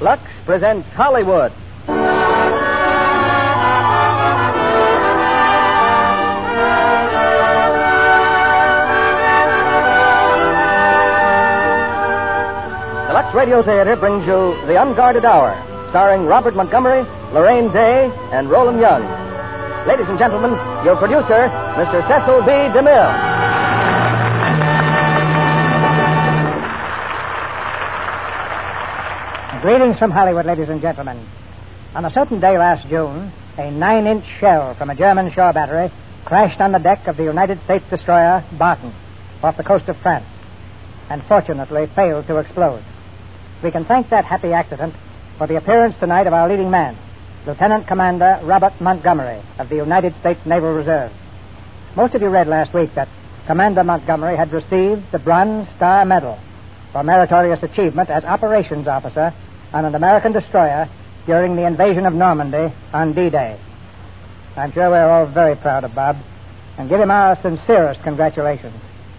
Lux presents Hollywood. The Lux Radio Theater brings you The Unguarded Hour, starring Robert Montgomery, Lorraine Day, and Roland Young. Ladies and gentlemen, your producer, Mr. Cecil B. DeMille. Greetings from Hollywood, ladies and gentlemen. On a certain day last June, a 9-inch shell from a German shore battery crashed on the deck of the United States destroyer Barton off the coast of France and fortunately failed to explode. We can thank that happy accident for the appearance tonight of our leading man, Lieutenant Commander Robert Montgomery of the United States Naval Reserve. Most of you read last week that Commander Montgomery had received the Bronze Star Medal for meritorious achievement as operations officer on an American destroyer during the invasion of Normandy on D-Day. I'm sure we're all very proud of Bob and give him our sincerest congratulations.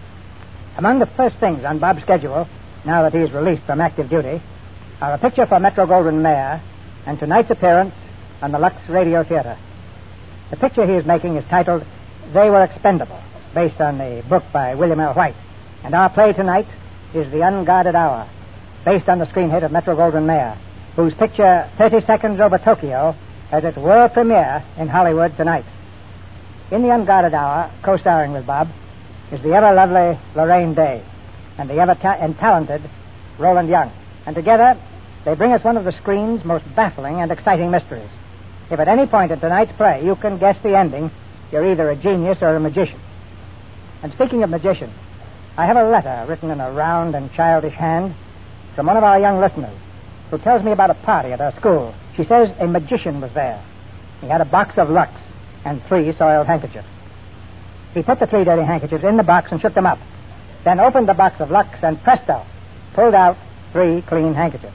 Among the first things on Bob's schedule, now that he's released from active duty, are a picture for Metro-Goldwyn-Mayer and tonight's appearance on the Lux Radio Theater. The picture he is making is titled They Were Expendable, based on the book by William L. White. And our play tonight is The Unguarded Hour, based on the screen hit of Metro-Goldwyn-Mayer, whose picture 30 Seconds Over Tokyo has its world premiere in Hollywood tonight. In The Unguarded Hour, co-starring with Bob, is the ever-lovely Lorraine Day and the ever-talented Roland Young. And together, they bring us one of the screen's most baffling and exciting mysteries. If at any point in tonight's play you can guess the ending, you're either a genius or a magician. And speaking of magicians, I have a letter written in a round and childish hand from one of our young listeners who tells me about a party at her school. She says a magician was there. He had a box of Lux and 3 soiled handkerchiefs. He put the 3 dirty handkerchiefs in the box and shook them up, then opened the box of Lux and presto, pulled out 3 clean handkerchiefs.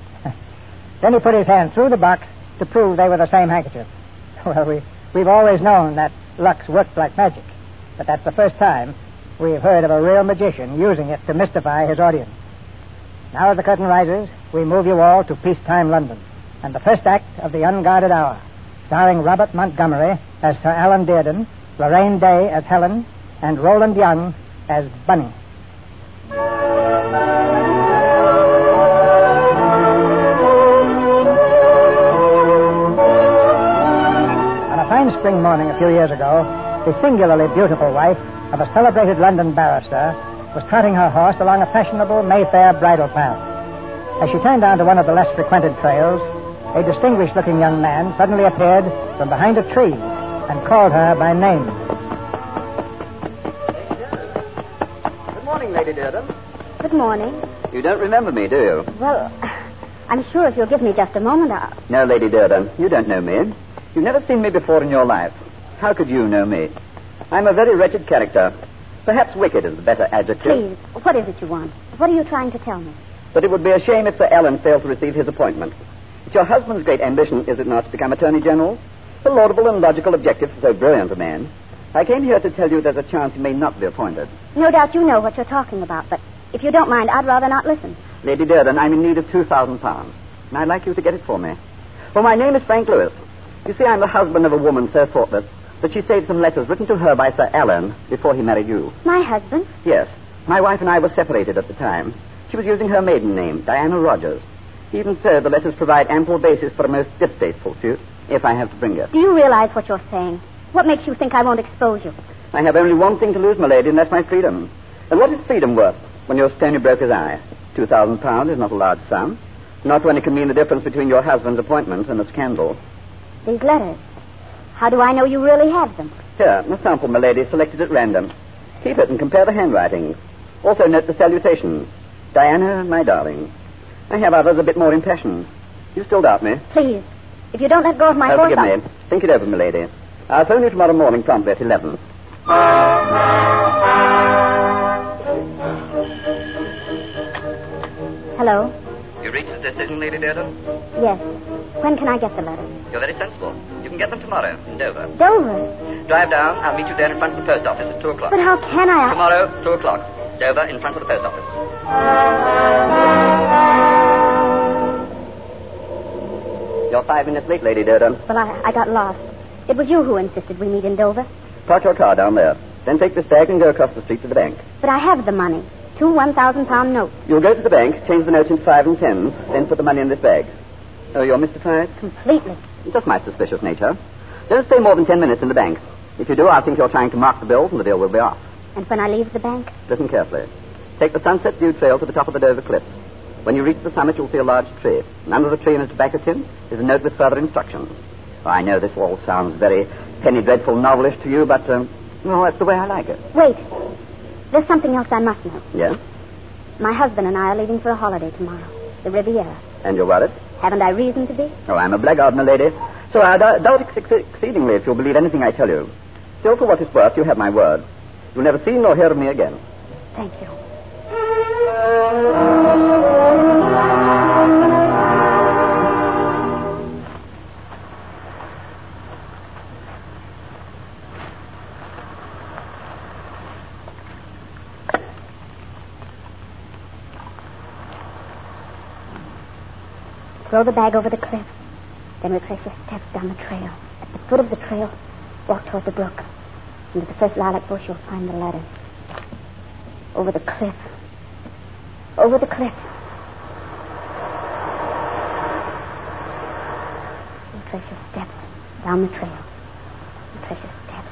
Then he put his hand through the box to prove they were the same handkerchief. Well, we've always known that Lux worked like magic, but that's the first time we've heard of a real magician using it to mystify his audience. Now as the curtain rises, we move you all to peacetime London and the first act of The Unguarded Hour, starring Robert Montgomery as Sir Alan Dearden, Lorraine Day as Helen, and Roland Young as Bunny. On a fine spring morning a few years ago, the singularly beautiful wife of a celebrated London barrister was trotting her horse along a fashionable Mayfair bridle path. As she turned onto one of the less frequented trails, a distinguished-looking young man suddenly appeared from behind a tree and called her by name. Good morning, Lady Dearden. Good morning. You don't remember me, do you? Well, I'm sure if you'll give me just a moment, No, Lady Dearden, you don't know me. You've never seen me before in your life. How could you know me? I'm a very wretched character. Perhaps wicked is the better adjective. Please, what is it you want? What are you trying to tell me? But it would be a shame if Sir Alan failed to receive his appointment. It's your husband's great ambition, is it not, to become Attorney General? A laudable and logical objective for so brilliant a man. I came here to tell you there's a chance he may not be appointed. No doubt you know what you're talking about, but if you don't mind, I'd rather not listen. Lady Dearden, I'm in need of £2,000, and I'd like you to get it for me. Well, my name is Frank Lewis. You see, I'm the husband of a woman so thoughtless that she saved some letters written to her by Sir Alan before he married you. My husband? Yes. My wife and I were separated at the time. She was using her maiden name, Diana Rogers. Even so, the letters provide ample basis for a most distasteful suit, if I have to bring her. Do you realize what you're saying? What makes you think I won't expose you? I have only one thing to lose, my lady, and that's my freedom. And what is freedom worth when you're stony broke as I? £2,000 is not a large sum. Not when it can mean the difference between your husband's appointment and a scandal. These letters. How do I know you really have them? Here, a sample, my lady, selected at random. Keep it and compare the handwriting. Also note the salutation. Diana, my darling. I have others a bit more impassioned. You still doubt me? Please, if you don't let go of my horse... Forgive me. Think it over, my lady. I'll phone you tomorrow morning promptly at 11. Hello? You reached a decision, Lady Dearden? Yes. When can I get the letters? You're very sensible. You can get them tomorrow in Dover. Dover? Drive down. I'll meet you there in front of the post office at 2 o'clock. But how can I... Tomorrow, 2 o'clock. Dover in front of the post office. You're 5 minutes late, Lady Dodo. Well, I got lost. It was you who insisted we meet in Dover. Park your car down there. Then take this bag and go across the street to the bank. But I have the money. 2 1,000-pound notes. You'll go to the bank, change the notes into 5 and 10s, then put the money in this bag. Oh, you're mystified? Completely. Just my suspicious nature. Don't stay more than 10 minutes in the bank. If you do, I'll think you're trying to mark the bills, and the deal will be off. And when I leave the bank? Listen carefully. Take the Sunset View Trail to the top of the Dover Cliffs. When you reach the summit, you'll see a large tree. And under the tree in a tobacco tin is a note with further instructions. I know this all sounds very penny dreadful novelish to you, but, well, that's the way I like it. Wait. There's something else I must know. Yes? My husband and I are leaving for a holiday tomorrow. The Riviera. And you're worried? Haven't I reason to be? Oh, I'm a blackguard, my lady. So I doubt exceedingly if you'll believe anything I tell you. Still, for what it's worth, you have my word. You'll never see nor hear of me again. Thank you. Throw the bag over the cliff. Then retrace your steps down the trail. At the foot of the trail, walk toward the brook. Into the first lilac bush, you'll find the ladder. Over the cliff. Over the cliff. Retrace your steps down the trail. Retrace your steps.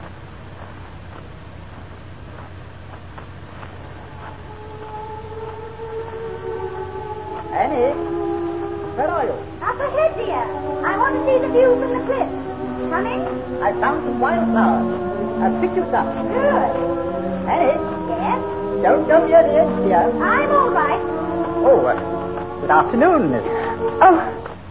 Annie? Where are you? Up ahead, dear. I want to see the view from the cliff. Coming? I found some wildflowers. I'll pick you some. Good. Annie? Yes? Don't go near the edge, dear. I'm all right. Oh, good afternoon, Miss. Oh.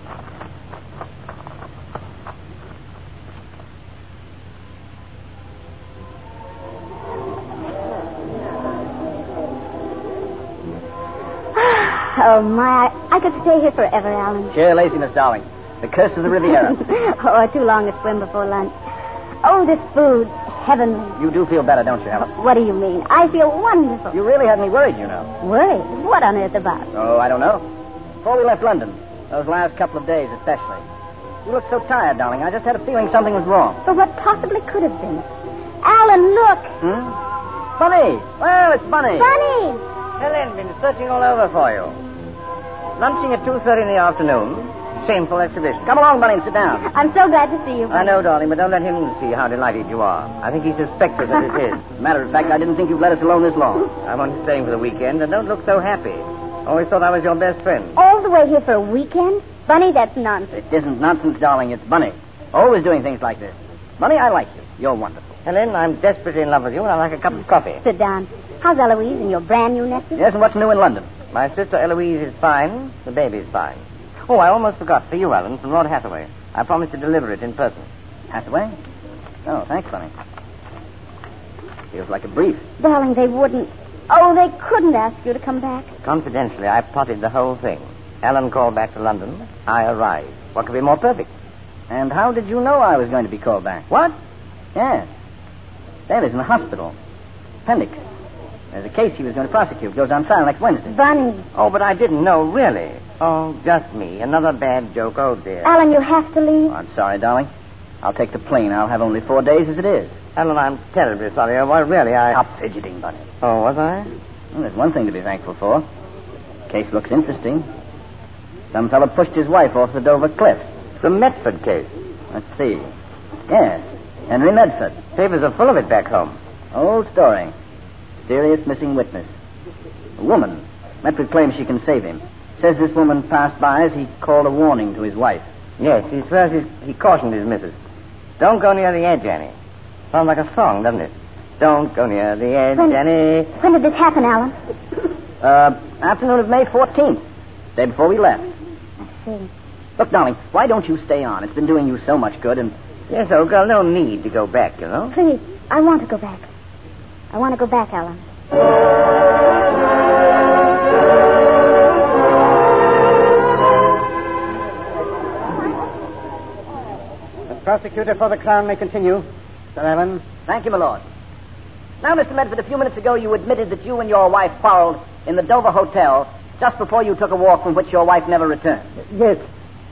Oh, my. I could stay here forever, Alan. Sheer laziness, darling. The curse of the Riviera. Oh, too long a swim before lunch. Oh, this food. Heavenly. You do feel better, don't you, Helen? What do you mean? I feel wonderful. You really had me worried, you know. Worried? What on earth about? Oh, I don't know. Before we left London, those last couple of days especially, you looked so tired, darling. I just had a feeling something was wrong. But what possibly could have been? Alan, look. Bunny! Well, it's Bunny. Bunny! Helen, been searching all over for you. Lunching at 2:30 in the afternoon. Shameful exhibition. Come along, Bunny, and sit down. I'm so glad to see you, Bunny. I know, darling, but don't let him see how delighted you are. I think he suspects us as it is. As a matter of fact, I didn't think you'd let us alone this long. I'm only staying for the weekend, and don't look so happy. Always thought I was your best friend. All the way here for a weekend? Bunny, that's nonsense. It isn't nonsense, darling. It's Bunny. Always doing things like this. Bunny, I like you. You're wonderful. Helen, I'm desperately in love with you, and I'd like a cup of coffee. Sit down. How's Eloise and your brand new nephew? Yes, and what's new in London? My sister Eloise is fine. The baby's fine. Oh, I almost forgot. For you, Alan, from Lord Hathaway. I promised to deliver it in person. Hathaway? Oh, thanks, Bunny. Feels like a brief. Darling, they wouldn't. Oh, they couldn't ask you to come back. Confidentially, I plotted the whole thing. Alan called back to London. I arrived. What could be more perfect? And how did you know I was going to be called back? What? Yes. There is in the hospital. Appendix. There's a case he was going to prosecute. Goes on trial next Wednesday. Bunny. Oh, but I didn't know, really. Oh, just me. Another bad joke. Oh, dear. Alan, you have to leave. Oh, I'm sorry, darling. I'll take the plane. I'll have only 4 days as it is. Alan, I'm terribly sorry. Oh, well, really, Stop fidgeting, Bunny. Oh, was I? Well, there's one thing to be thankful for. Case looks interesting. Some fellow pushed his wife off the Dover cliffs. The Medford case. Let's see. Yes, Henry Medford. Papers are full of it back home. Old story. Mysterious missing witness. A woman. Medford claims she can save him. Says this woman passed by as he called a warning to his wife. Yes, he swears he cautioned his missus. Don't go near the edge, Annie. Sounds like a song, doesn't it? Don't go near the edge, Annie. When did this happen, Alan? Afternoon of May 14th. Day before we left. I see. Look, darling, why don't you stay on? It's been doing you so much good, and... Yes, old girl, no need to go back, you know. Please, I want to go back. I want to go back, Alan. The prosecutor for the Crown may continue. Sir Evans. Thank you, my lord. Now, Mr. Medford, a few minutes ago you admitted that you and your wife quarreled in the Dover Hotel just before you took a walk from which your wife never returned. Yes.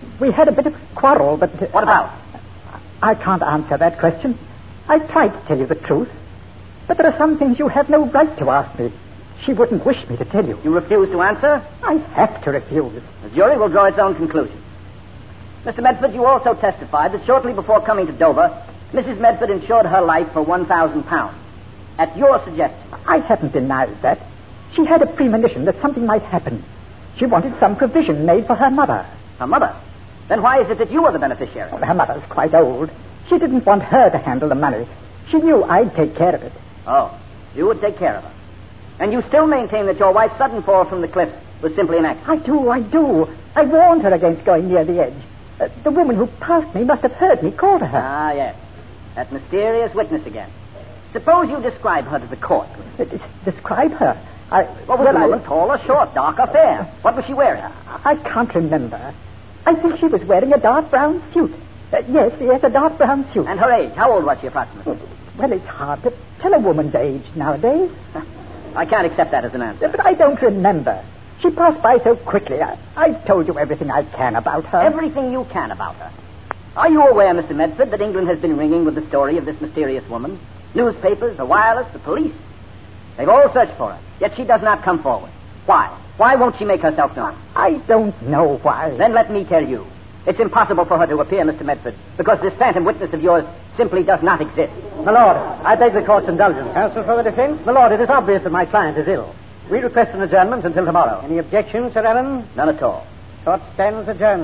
We had a bit of quarrel, but... What about? I can't answer that question. I tried to tell you the truth. But there are some things you have no right to ask me. She wouldn't wish me to tell you. You refuse to answer? I have to refuse. The jury will draw its own conclusion. Mr. Medford, you also testified that shortly before coming to Dover, Mrs. Medford insured her life for £1,000. At your suggestion. I haven't denied that. She had a premonition that something might happen. She wanted some provision made for her mother. Her mother? Then why is it that you are the beneficiary? Well, her mother's quite old. She didn't want her to handle the money. She knew I'd take care of it. Oh, you would take care of her. And you still maintain that your wife's sudden fall from the cliffs was simply an accident? I do. I warned her against going near the edge. The woman who passed me must have heard me call to her. Ah, yes. That mysterious witness again. Suppose you describe her to the court. Describe her? What was the woman, tall or short, dark or fair? What was she wearing? I can't remember. I think she was wearing a dark brown suit. Yes, a dark brown suit. And her age? How old was she approximately? Well, it's hard to tell a woman's age nowadays. I can't accept that as an answer. But I don't remember. She passed by so quickly. I've told you everything I can about her. Everything you can about her? Are you aware, Mr. Medford, that England has been ringing with the story of this mysterious woman? Newspapers, the wireless, the police. They've all searched for her, yet she does not come forward. Why? Why won't she make herself known? I don't know why. Then let me tell you. It's impossible for her to appear, Mr. Medford, because this phantom witness of yours simply does not exist. My lord, I beg the court's indulgence. Counsel for the defense? My lord, it is obvious that my client is ill. We request an adjournment until tomorrow. Any objections, Sir Allen? None at all. Court stands adjourned.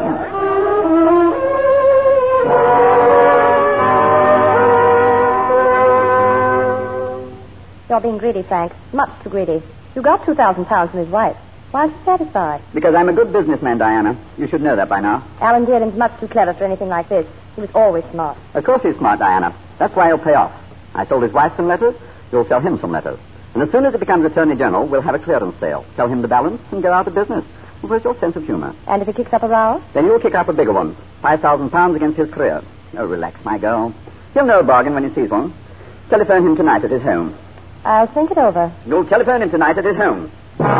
You're being greedy, Frank. Much too greedy. You got £2,000 from his wife. Why aren't you satisfied? Because I'm a good businessman, Diana. You should know that by now. Alan Dearden's much too clever for anything like this. He was always smart. Of course he's smart, Diana. That's why he'll pay off. I sold his wife some letters. You'll sell him some letters. And as soon as he becomes Attorney General, we'll have a clearance sale. Sell him the balance and go out of business. Where's your sense of humor? And if he kicks up a row? Then you'll kick up a bigger one. £5,000 against his career. Oh, relax, my girl. He'll know a bargain when he sees one. Telephone him tonight at his home. I'll think it over. You'll telephone him tonight at his home.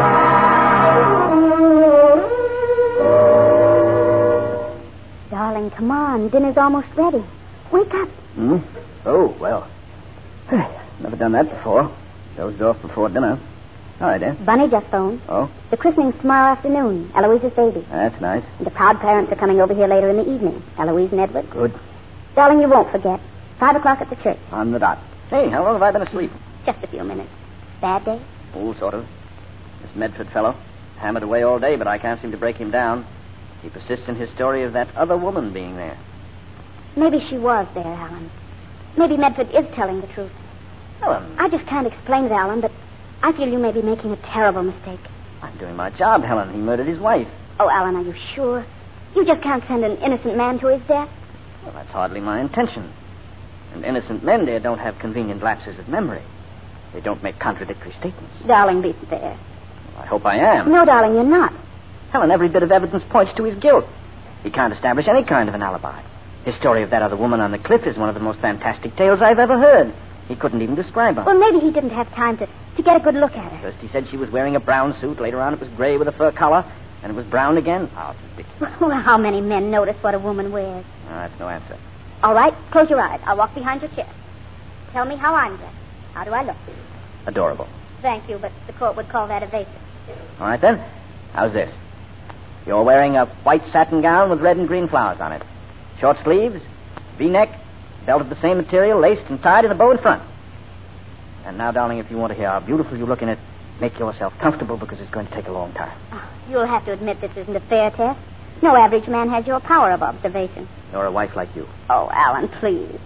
Darling, come on. Dinner's almost ready. Wake up. Oh, well. Never done that before. Dozed off before dinner. All right, dear. Bunny just phoned. Oh? The christening's tomorrow afternoon. Eloise's baby. That's nice. And the proud parents are coming over here later in the evening. Eloise and Edward. Good. Darling, you won't forget. 5 o'clock at the church. On the dot. Hey, how long have I been asleep? Just a few minutes. Bad day? Oh, sort of. This Medford fellow. Hammered away all day, but I can't seem to break him down. He persists in his story of that other woman being there. Maybe she was there, Alan. Maybe Medford is telling the truth. Helen. I just can't explain it, Alan, but I feel you may be making a terrible mistake. I'm doing my job, Helen. He murdered his wife. Oh, Alan, are you sure? You just can't send an innocent man to his death? Well, that's hardly my intention. And innocent men, dear, don't have convenient lapses of memory. They don't make contradictory statements. Darling, be fair. I hope I am. No, darling, you're not. Helen, every bit of evidence points to his guilt. He can't establish any kind of an alibi. His story of that other woman on the cliff is one of the most fantastic tales I've ever heard. He couldn't even describe her. Well, maybe he didn't have time to get a good look at her. First he said she was wearing a brown suit. Later on it was gray with a fur collar. And it was brown again. Oh, it's ridiculous. Well, how many men notice what a woman wears? No, that's no answer. All right, close your eyes. I'll walk behind your chair. Tell me how I'm dressed. How do I look? Adorable. Thank you, but the court would call that evasive. All right, then. How's this? You're wearing a white satin gown with red and green flowers on it. Short sleeves, V-neck, belt of the same material, laced and tied in a bow in front. And now, darling, if you want to hear how beautiful you look in it, make yourself comfortable because it's going to take a long time. Oh, you'll have to admit this isn't a fair test. No average man has your power of observation. Nor a wife like you. Oh, Alan, please.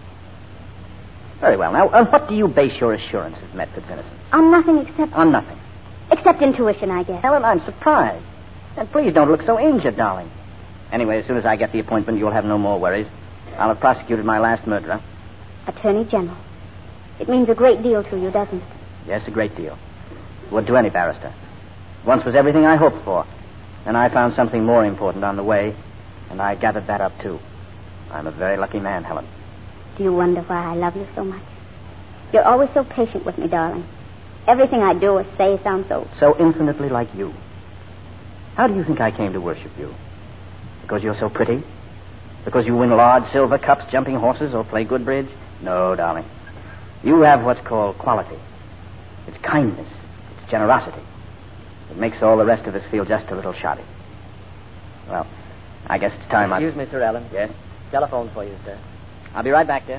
Very well. Now, on what do you base your assurance of Medford's innocence? On nothing except... On nothing. Except intuition, I guess. Helen, I'm surprised. And please don't look so injured, darling. Anyway, as soon as I get the appointment, you'll have no more worries. I'll have prosecuted my last murderer. Attorney General. It means a great deal to you, doesn't it? Yes, a great deal. Would to any barrister. Once was everything I hoped for. And I found something more important on the way, and I gathered that up, too. I'm a very lucky man, Helen. Do you wonder why I love you so much? You're always so patient with me, darling. Everything I do or say sounds so... So infinitely like you. How do you think I came to worship you? Because you're so pretty? Because you win large silver cups, jumping horses, or play good bridge? No, darling. You have what's called quality. It's kindness. It's generosity. It makes all the rest of us feel just a little shoddy. Well, I guess it's time Excuse me, Sir Alan. Yes? Telephone for you, sir. I'll be right back, dear.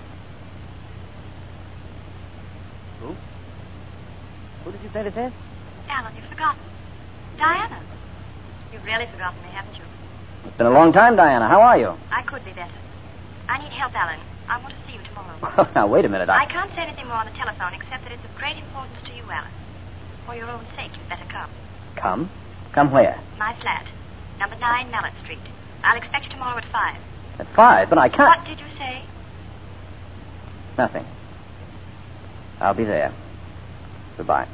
Who? Who did you say this is? Alan, you've forgotten. Diana. You've really forgotten me, haven't you? It's been a long time, Diana. How are you? I could be better. I need help, Alan. I want to see you tomorrow. Oh, now, wait a minute. I can't say anything more on the telephone except that it's of great importance to you, Alan. For your own sake, you'd better come. Come? Come where? My flat. Number 9 Mallet Street. I'll expect you tomorrow at 5. At 5? But I can't... What did you say? Nothing. I'll be there. Goodbye.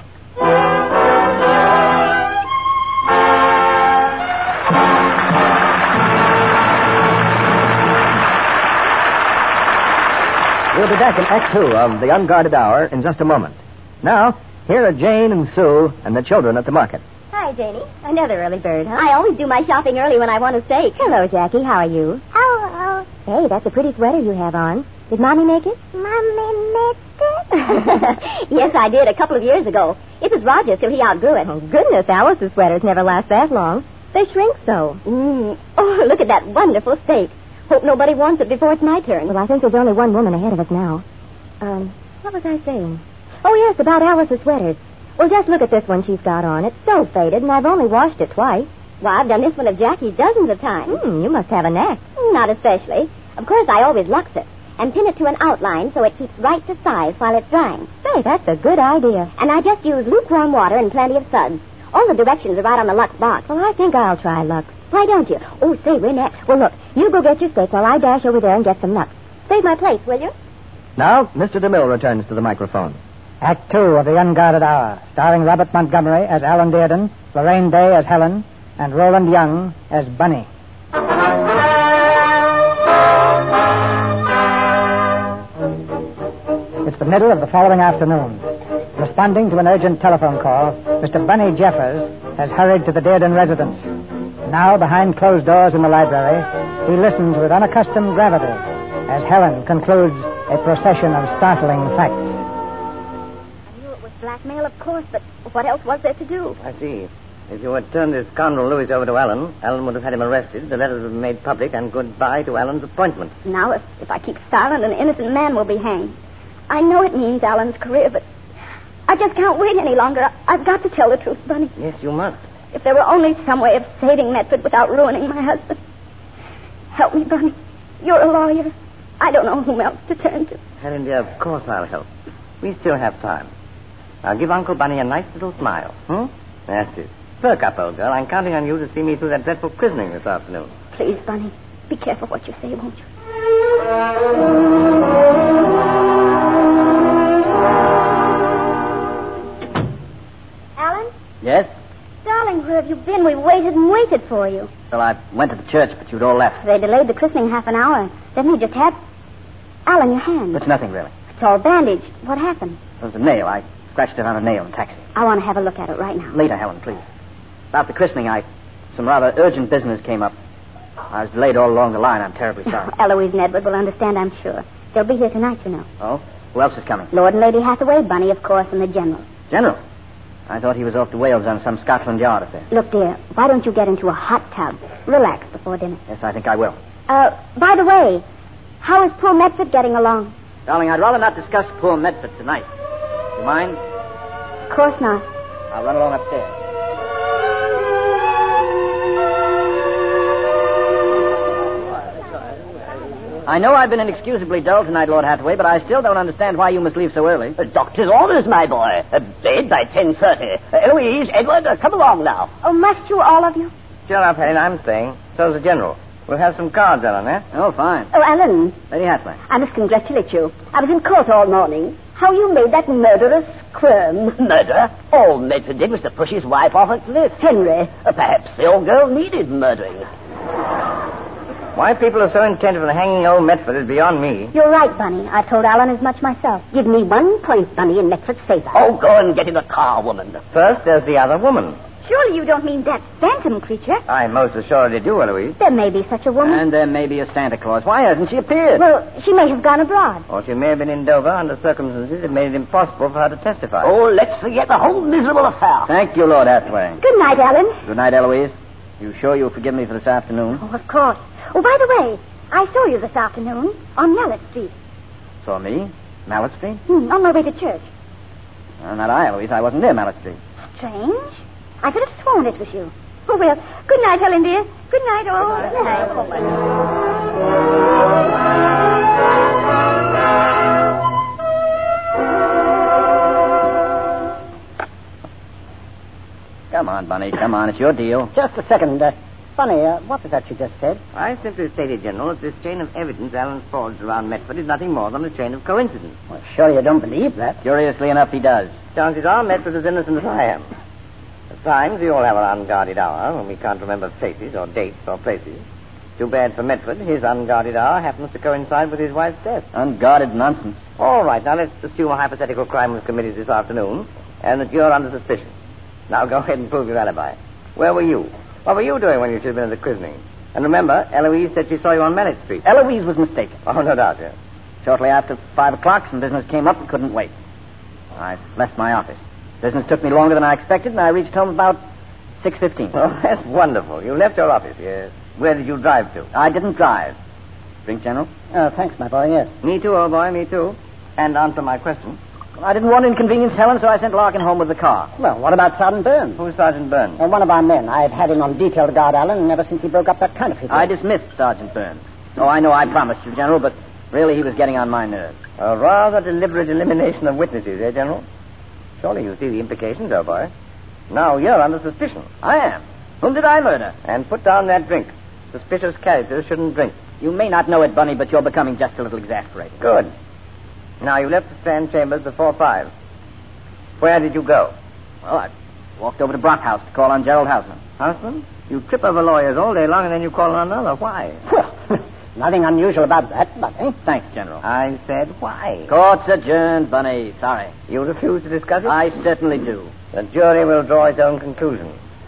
We'll be back in Act 2 of The Unguarded Hour in just a moment. Now, here are Jane and Sue and the children at the market. Hi, Janie. Another early bird, huh? I always do my shopping early when I want a steak. Hello, Jackie. How are you? Hello. Hey, that's a pretty sweater you have on. Did Mommy make it? Mommy made it? Yes, I did, a couple of years ago. It was Roger's till he outgrew it. Oh, goodness, Alice's sweaters never last that long. They shrink so. Oh, look at that wonderful steak. Hope nobody wants it before it's my turn. Well, I think there's only one woman ahead of us now. What was I saying? Oh, yes, about Alice's sweaters. Well, just look at this one she's got on. It's so faded, and I've only washed it twice. Well, I've done this one of Jackie's dozens of times. You must have a knack. Not especially. Of course, I always lux it and pin it to an outline so it keeps right to size while it's drying. Say, that's a good idea. And I just use lukewarm water and plenty of suds. All the directions are right on the Lux box. Well, I think I'll try Lux. Why don't you? Oh, say, we're next. Well, look, you go get your steak while I dash over there and get some Lux. Save my place, will you? Now, Mr. DeMille returns to the microphone. Act 2 of The Unguarded Hour, starring Robert Montgomery as Alan Dearden, Lorraine Day as Helen, and Roland Young as Bunny. It's the middle of the following afternoon. Responding to an urgent telephone call, Mr. Bunny Jeffers has hurried to the Dearden residence. Now, behind closed doors in the library, he listens with unaccustomed gravity as Helen concludes a procession of startling facts. I knew it was blackmail, of course, but what else was there to do? I see. If you had turned this scoundrel Lewis over to Alan, Alan would have had him arrested, the letters would have been made public, and goodbye to Alan's appointment. Now, if I keep silent, an innocent man will be hanged. I know it means Alan's career, but I just can't wait any longer. I've got to tell the truth, Bunny. Yes, you must. If there were only some way of saving Medford without ruining my husband. Help me, Bunny. You're a lawyer. I don't know whom else to turn to. Helen, dear, of course I'll help. We still have time. Now, give Uncle Bunny a nice little smile. That's it. Perk up, old girl. I'm counting on you to see me through that dreadful christening this afternoon. Please, Bunny, be careful what you say, won't you? Alan? Yes? Darling, where have you been? We waited and waited for you. Well, I went to the church, but you'd all left. They delayed the christening half an hour. Then we just had... Alan, your hand. It's nothing, really. It's all bandaged. What happened? It was a nail. I scratched it on a nail in a taxi. I want to have a look at it right now. Later, Helen, please. About the christening, some rather urgent business came up. I was delayed all along the line. I'm terribly sorry. Eloise and Edward will understand, I'm sure. They'll be here tonight, you know. Oh? Who else is coming? Lord and Lady Hathaway, Bunny, of course, and the General. General? I thought he was off to Wales on some Scotland Yard affair. Look, dear, why don't you get into a hot tub? Relax before dinner. Yes, I think I will. By the way, how is poor Medford getting along? Darling, I'd rather not discuss poor Medford tonight. You mind? Of course not. I'll run along upstairs. I know I've been inexcusably dull tonight, Lord Hathaway, but I still don't understand why you must leave so early. Doctor's orders, my boy. Bed by 10:30. Eloise, Edward, come along now. Oh, must you, all of you? Cheer up, Helen. I'm staying. So's the General. We'll have some cards, Ellen, eh? Oh, fine. Oh, Alan. Lady Hathaway. I must congratulate you. I was in court all morning. How you made that murderous squirm. Murder? All Medford did was to push his wife off a cliff. Henry. Perhaps the old girl needed murdering. Why people are so intent on hanging old Medford is beyond me. You're right, Bunny. I told Alan as much myself. Give me 1 point, Bunny, in Medford's favor. Oh, go and get in the car, woman. First, there's the other woman. Surely you don't mean that phantom creature. I most assuredly do, Eloise. There may be such a woman. And there may be a Santa Claus. Why hasn't she appeared? Well, she may have gone abroad. Or she may have been in Dover under circumstances that made it impossible for her to testify. Oh, let's forget the whole miserable affair. Thank you, Lord Hathaway. Good night, Alan. Good night, Eloise. You sure you'll forgive me for this afternoon? Oh, of course. Oh, by the way, I saw you this afternoon on Mallet Street. Saw me? Mallet Street? On my way to church. Well, not I, Eloise. I wasn't near Mallet Street. Strange. I could have sworn it was you. Oh, well, good night, Helen, dear. Good night, all. Good night. Come on, Bunny. Come on. It's your deal. Just a second. Bunny, what was that you just said? I simply stated, General, that this chain of evidence Alan forged around Medford is nothing more than a chain of coincidence. Well, sure you don't believe that. Curiously enough, he does. Chances are Medford is innocent as I am. At times, we all have our unguarded hour when we can't remember faces or dates or places. Too bad for Medford. His unguarded hour happens to coincide with his wife's death. Unguarded nonsense. All right, now let's assume a hypothetical crime was committed this afternoon and that you're under suspicion. Now go ahead and prove your alibi. Where were you? What were you doing when you should have been at the christening? And remember, Eloise said she saw you on Mallet Street. Eloise was mistaken. Oh, no doubt, yes. Shortly after 5 o'clock, some business came up and couldn't wait. I left my office. Business took me longer than I expected, and I reached home about 6:15. Oh, that's wonderful. You left your office, yes. Where did you drive to? I didn't drive. Drink, General? Thanks, my boy, yes. Me too, old boy, me too. And answer my question. I didn't want to inconvenience Helen, so I sent Larkin home with the car. Well, what about Sergeant Burns? Who's Sergeant Burns? One of our men. I've had him on detail to guard Allen ever since he broke up that counterfeit. I dismissed Sergeant Burns. Oh, I know I promised you, General, but really he was getting on my nerves. A rather deliberate elimination of witnesses, eh, General? Surely you see the implications, old boy. Now you're under suspicion. I am. Whom did I murder? And put down that drink. Suspicious characters shouldn't drink. You may not know it, Bunny, but you're becoming just a little exasperated. Good. Now, you left the Strand Chambers before 5. Where did you go? Well, I walked over to Brockhouse to call on Gerald Houseman. Houseman? You trip over lawyers all day long and then you call on another. Why? Well, nothing unusual about that, Bunny. Thanks, General. I said why. Court's adjourned, Bunny. Sorry. You refuse to discuss it? I certainly do. The jury will draw its own conclusion.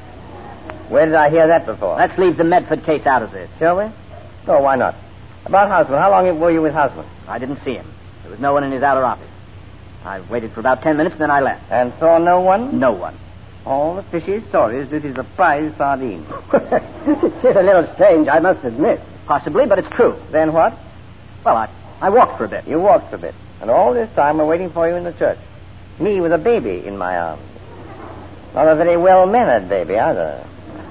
Where did I hear that before? Let's leave the Medford case out of this. Shall we? Oh, why not? About Houseman, how long were you with Houseman? I didn't see him. There was no one in his outer office. I waited for about 10 minutes, then I left. And saw no one? No one. All the fishy stories. This is a prize sardine. It's a little strange, I must admit. Possibly, but it's true. Then what? Well, I walked for a bit. You walked for a bit. And all this time we're waiting for you in the church. Me with a baby in my arms. Not a very well-mannered baby, either.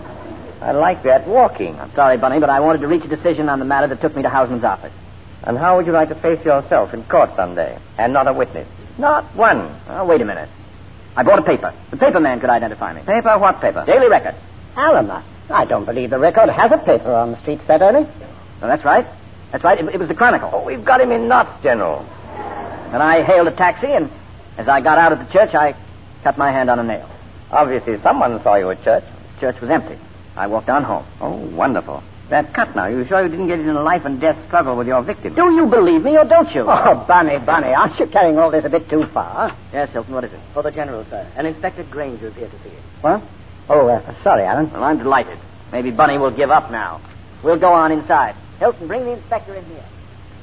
I like that walking. I'm sorry, Bunny, but I wanted to reach a decision on the matter that took me to Houseman's office. And how would you like to face yourself in court someday and not a witness? Not one. Oh, wait a minute. I bought a paper. The paper man could identify me. Paper? What paper? Daily Record. Alan, I don't believe the Record has a paper on the streets that early. Oh, that's right. That's right. It was the Chronicle. Oh, we've got him in knots, General. Then I hailed a taxi, and as I got out of the church, I cut my hand on a nail. Obviously, someone saw you at church. The church was empty. I walked on home. Oh, wonderful. That cut now, you sure you didn't get in a life and death struggle with your victim? Do you believe me or don't you? Oh, Bunny, aren't you carrying all this a bit too far? Yes, Hilton, what is it? For the General, sir. And Inspector Granger is here to see you. What? Oh, sorry, Alan. Well, I'm delighted. Maybe Bunny will give up now. We'll go on inside. Hilton, bring the inspector in here.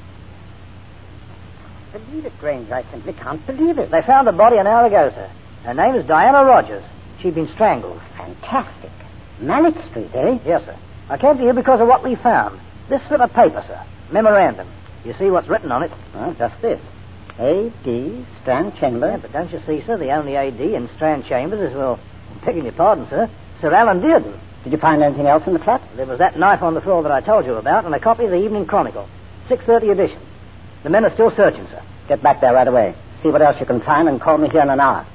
Believe it, Granger. I simply can't believe it. They found the body an hour ago, sir. Her name is Diana Rogers. She'd been strangled. Fantastic. Mallet Street, eh? Yes, sir. I came to you because of what we found. This slip of paper, sir. Memorandum. You see what's written on it? Well, just this. A.D. Strand Chambers. Yeah, but don't you see, sir, the only A.D. in Strand Chambers is, well, begging your pardon, sir, Sir Alan Dearden. Did you find anything else in the flat? There was that knife on the floor that I told you about and a copy of the Evening Chronicle. 6:30 edition. The men are still searching, sir. Get back there right away. See what else you can find and call me here in an hour.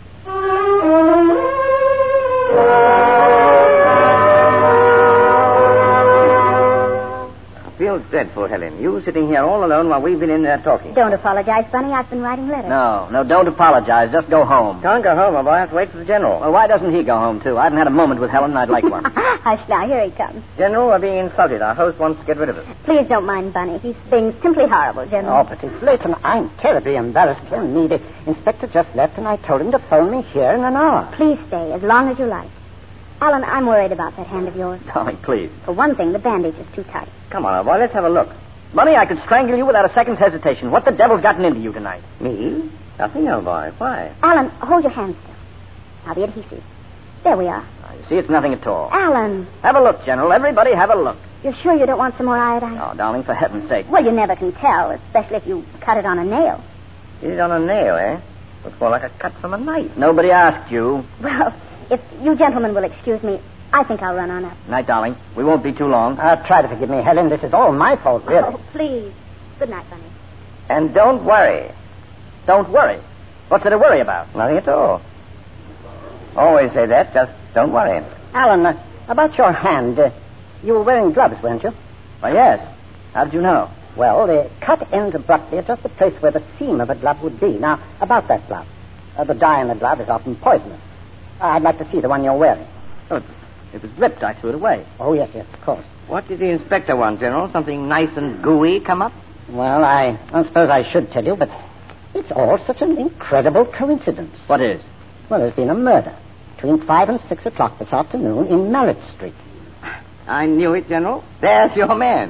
A few feel dreadful, Helen. You sitting here all alone while we've been in there talking. Don't apologize, Bunny. I've been writing letters. No, don't apologize. Just go home. Can't go home, my boy. I have to wait for the General. Well, why doesn't he go home, too? I haven't had a moment with Helen, and I'd like one. Hush now. Here he comes. General, we're being insulted. Our host wants to get rid of us. Please don't mind Bunny. He's being simply horrible, General. Oh, but it's late, and I'm terribly embarrassed. The inspector just left, and I told him to phone me here in an hour. Please stay as long as you like. Alan, I'm worried about that hand of yours. Darling, please. For one thing, the bandage is too tight. Come on, boy. Let's have a look. Bunny, I could strangle you without a second's hesitation. What the devil's gotten into you tonight? Me? Nothing, old boy. Why? Alan, hold your hand still. Now, the adhesive. There we are. You see, it's nothing at all. Alan. Have a look, General. Everybody have a look. You're sure you don't want some more iodine? Oh, darling, for heaven's sake. Well, you never can tell, especially if you cut it on a nail. Is it on a nail, eh? Looks more like a cut from a knife. Nobody asked you. Well, if you gentlemen will excuse me, I think I'll run on up. Night, darling. We won't be too long. Try to forgive me, Helen. This is all my fault, really. Oh, please. Good night, Bunny. And don't worry. Don't worry. What's there to worry about? Nothing at all. Always say that. Just don't worry. Alan, about your hand, you were wearing gloves, weren't you? Why, yes. How did you know? Well, the cut ends abruptly at just the place where the seam of a glove would be. Now, about that glove. The dye in the glove is often poisonous. I'd like to see the one you're wearing. Oh, it was ripped. I threw it away. Oh, yes, of course. What did the inspector want, General? Something nice and gooey come up? Well, I don't suppose I should tell you, but it's all such an incredible coincidence. What is? Well, there's been a murder between 5 and 6 o'clock this afternoon in Mallet Street. I knew it, General. There's your man.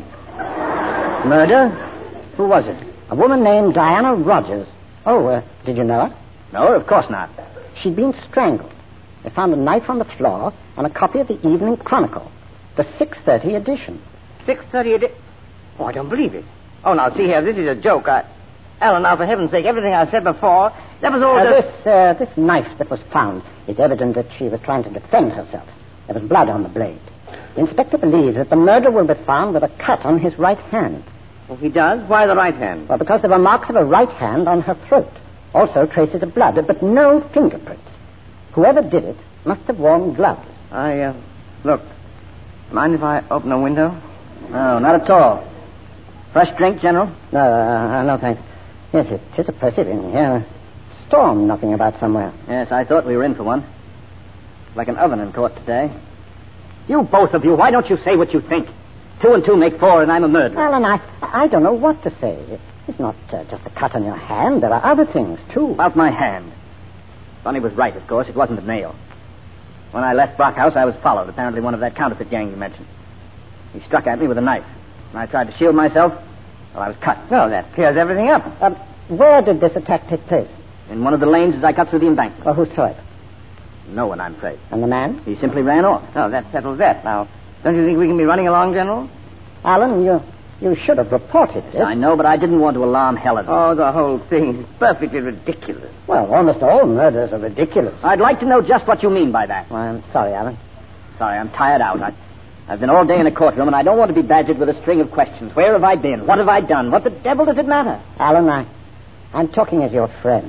Murder? Who was it? A woman named Diana Rogers. Oh, did you know her? No, of course not. She'd been strangled. They found a knife on the floor and a copy of the Evening Chronicle, the 6:30 edition. 6:30 edition? Oh, I don't believe it. Oh, now, see here, this is a joke. Alan, now, for heaven's sake, everything I said before, that was all This knife that was found is evident that she was trying to defend herself. There was blood on the blade. The inspector believes that the murderer will be found with a cut on his right hand. Oh, he does? Why the right hand? Well, because there were marks of a right hand on her throat. Also traces of blood, but no fingerprints. Whoever did it must have worn gloves. Look, mind if I open a window? No, not at all. Fresh drink, General? No, thanks. Yes, it is oppressive in here. Storm knocking about somewhere. Yes, I thought we were in for one. Like an oven in court today. You both of you, why don't you say what you think? 2 and 2 make 4, and I'm a murderer. Alan, I don't know what to say. It's not just a cut on your hand. There are other things, too. About my hand. Bunny was right, of course. It wasn't a nail. When I left Brockhouse, I was followed. Apparently one of that counterfeit gang you mentioned. He struck at me with a knife. When I tried to shield myself, well, I was cut. Well, that clears everything up. Where did this attack take place? In one of the lanes as I cut through the embankment. Well, who saw it? No one, I'm afraid. And the man? He simply ran off. Oh, that settles that. Now, don't you think we can be running along, General? Alan, you should have reported this. I know, but I didn't want to alarm Helen. Oh, the whole thing is perfectly ridiculous. Well, almost all murders are ridiculous. I'd like to know just what you mean by that. Well, I'm sorry, Alan. Sorry, I'm tired out. I've been all day in a courtroom, and I don't want to be badgered with a string of questions. Where have I been? What have I done? What the devil does it matter? Alan, I'm talking as your friend.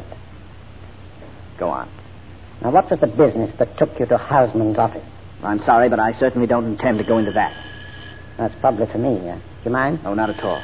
Go on. Now, what was the business that took you to Hausman's office? I'm sorry, but I certainly don't intend to go into that. That's probably for me. Do you mind? No, not at all.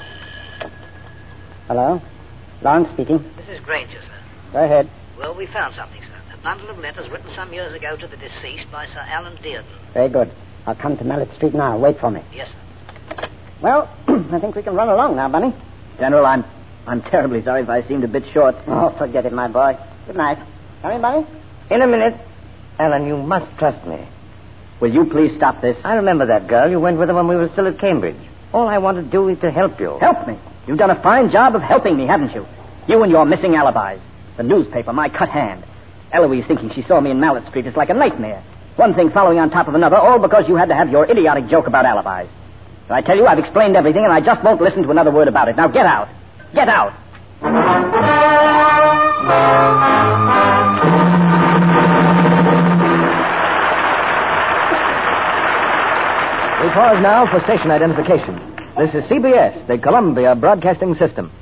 Hello? Lawrence speaking. This is Granger, sir. Go ahead. Well, we found something, sir. A bundle of letters written some years ago to the deceased by Sir Alan Dearden. Very good. I'll come to Mallet Street now. Wait for me. Yes, sir. Well, I think we can run along now, Bunny. General, I'm terribly sorry if I seemed a bit short. Oh, forget it, my boy. Good night. Come in, Bunny. In a minute. Alan, you must trust me. Will you please stop this? I remember that girl. You went with her when we were still at Cambridge. All I want to do is to help you. Help me? You've done a fine job of helping me, haven't you? You and your missing alibis. The newspaper, my cut hand. Eloise thinking she saw me in Mallet Street is like a nightmare. One thing following on top of another, all because you had to have your idiotic joke about alibis. But I tell you, I've explained everything, and I just won't listen to another word about it. Now get out. Get out. We pause now for station identification. This is CBS, the Columbia Broadcasting System.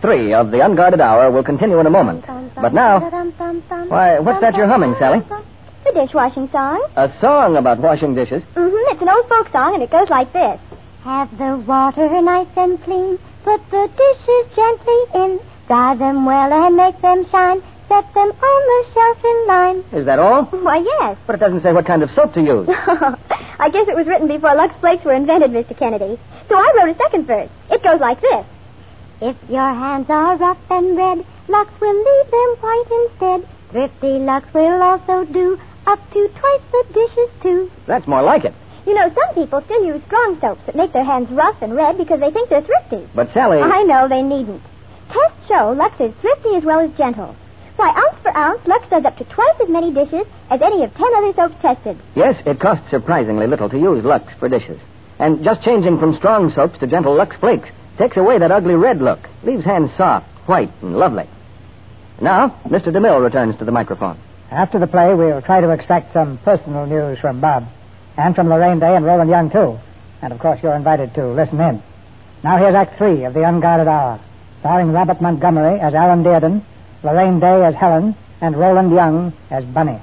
3 of The Unguarded Hour will continue in a moment. But now... Why, what's that you're humming, Sally? The dishwashing song. A song about washing dishes? Mm-hmm. It's an old folk song, and it goes like this. Have the water nice and clean. Put the dishes gently in. Dry them well and make them shine. Set them on the shelf in line. Is that all? Why, yes. But it doesn't say what kind of soap to use. I guess it was written before Lux Flakes were invented, Mr. Kennedy. So I wrote a second verse. It goes like this. If your hands are rough and red, Lux will leave them white instead. Thrifty Lux will also do up to twice the dishes, too. That's more like it. You know, some people still use strong soaps that make their hands rough and red because they think they're thrifty. But, Sally... I know, they needn't. Tests show Lux is thrifty as well as gentle. Why, ounce for ounce, Lux does up to twice as many dishes as any of 10 other soaps tested. Yes, it costs surprisingly little to use Lux for dishes. And just changing from strong soaps to gentle Lux Flakes takes away that ugly red look, leaves hands soft, white, and lovely. Now, Mr. DeMille returns to the microphone. After the play, we'll try to extract some personal news from Bob, and from Lorraine Day and Roland Young, too. And, of course, you're invited to listen in. Now here's Act 3 of The Unguarded Hour, starring Robert Montgomery as Alan Dearden, Lorraine Day as Helen, and Roland Young as Bunny.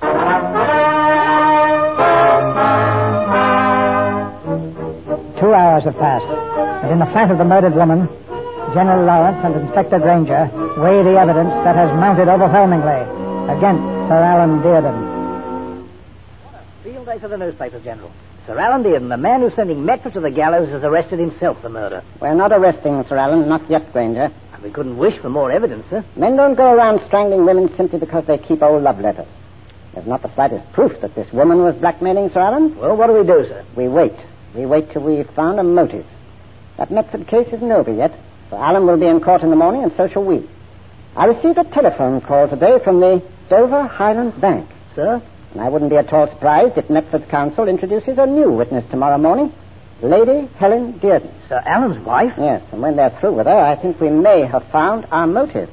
2 hours have passed, and in the flat of the murdered woman, General Lawrence and Inspector Granger weigh the evidence that has mounted overwhelmingly against Sir Alan Dearden. Field day for the newspapers, General. Sir Alan Dearden, the man who's sending Medford to the gallows, has arrested himself for murder. We're not arresting Sir Alan, not yet, Granger. We couldn't wish for more evidence, sir. Men don't go around strangling women simply because they keep old love letters. There's not the slightest proof that this woman was blackmailing Sir Alan. Well, what do we do, sir? We wait. We wait till we've found a motive. That Medford case isn't over yet. Sir Alan will be in court in the morning, and so shall we. I received a telephone call today from the Dover Highland Bank. Sir? And I wouldn't be at all surprised if Medford's counsel introduces a new witness tomorrow morning, Lady Helen Dearden. Sir Alan's wife? Yes, and when they're through with her, I think we may have found our motive.